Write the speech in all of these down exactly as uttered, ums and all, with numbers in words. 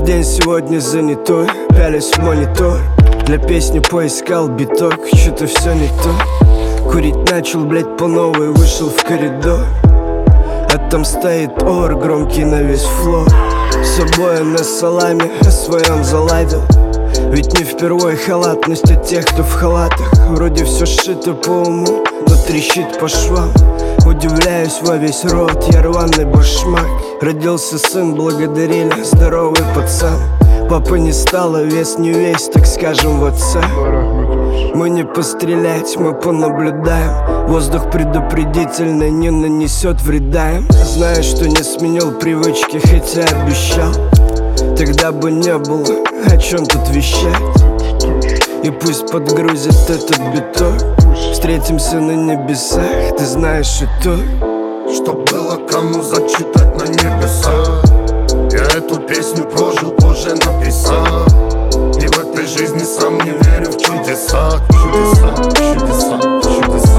день сегодня занятой, пялись в монитор. Для песни поискал биток, что-то все не то. Курить начал, блять, по новой, вышел в коридор. А там стоит ор, громкий на весь флор. С собой на саламе, о своем заладил. Ведь не впервой халатность от тех, кто в халатах. Вроде все сшито по уму, но трещит по швам. Удивляюсь во весь рот, я рваный башмак. Родился сын, благодарили, здоровый пацан. Папа не стало, вес не весь, так скажем, в отца. Мы не пострелять, мы понаблюдаем. Воздух предупредительный не нанесет вреда им. Знаю, что не сменил привычки, хотя обещал. Тогда бы не было о чем тут вещать. И пусть подгрузит этот биток. Встретимся на небесах, ты знаешь итог. Что было кому зачитать на небесах. Я эту песню прожил, позже написал. И в этой жизни сам не верю в чудеса. Чудеса, чудеса, чудеса,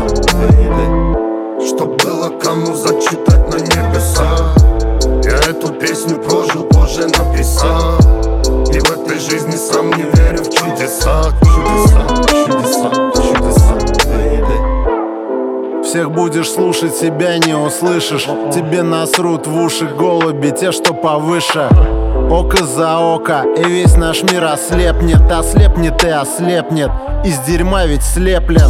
baby. Что было кому зачитать на небесах. Я эту песню прожил, позже написал. И в этой жизни сам не верю в чудеса. Чудеса, чудеса, чудеса, baby. Всех будешь слушать, себя не услышишь. Тебе насрут в уши голуби, те, что повыше. Око за око, и весь наш мир ослепнет. Ослепнет и ослепнет, из дерьма ведь слеплен.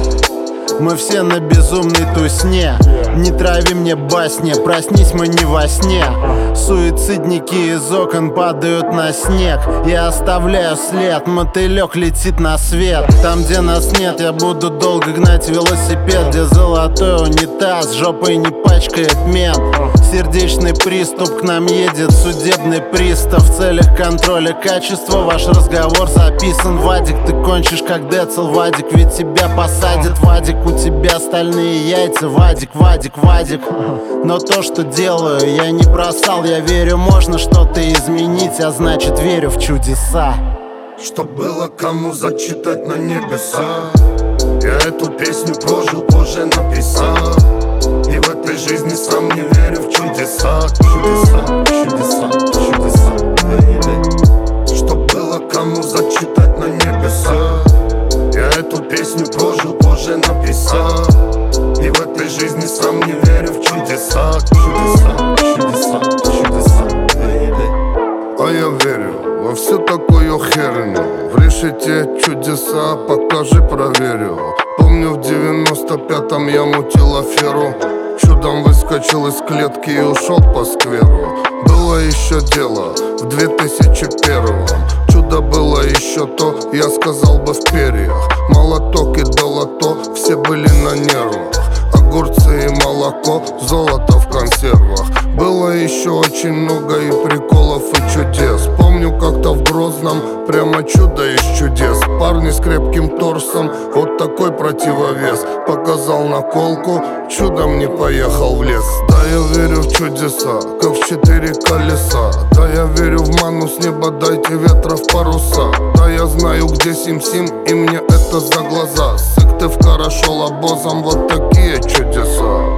Мы все на безумной тусне. Не трави мне басни, проснись мы не во сне. Суицидники из окон падают на снег. Я оставляю след, мотылек летит на свет. Там, где нас нет, я буду долго гнать велосипед. Где золотой унитаз, жопой не пачкает мент. Сердечный приступ, к нам едет судебный пристав. В целях контроля качества ваш разговор записан. Вадик, ты кончишь как Децл, Вадик, ведь тебя посадят. Вадик, у тебя стальные яйца, Вадик, Вадик, Вадик. Но то, что делаю, я не бросал. Я верю, можно что-то изменить, а значит верю в чудеса. Что было кому зачитать на небесах. Я эту песню прожил, позже написал. И в этой жизни сам не верю в чудеса. Чудеса, чудеса, чудеса, baby. Что было кому зачитать на небесах. Я эту песню прожил, позже написал. И в этой жизни сам не верю в чудеса. Чудеса, чудеса, чудеса, baby. А я верю во всю такую херню. В решете чудеса, покажи, проверю. Помню, в девяносто пятом я мутил аферу. Чудом выскочил из клетки и ушел по скверу. Было еще дело в две тысячи первом. Чудо было еще то, я сказал бы в перьях. Молоток и долото, все были на нервах. Огурцы и молоко, золото в консервах. Было еще очень много и приколов, и чудес. Помню, как-то в Грозном прямо чудо из чудес. Парни с крепким торсом, вот такой противовес. Показал наколку, чудом не поехал в лес. Да, я верю в чудеса, как в четыре колеса. Да, я верю в ману с неба, дайте ветра в паруса. Да, я знаю, где Сим-Сим, и мне это за глаза. Сыктыв, хорошо, обозом, вот такие чудеса.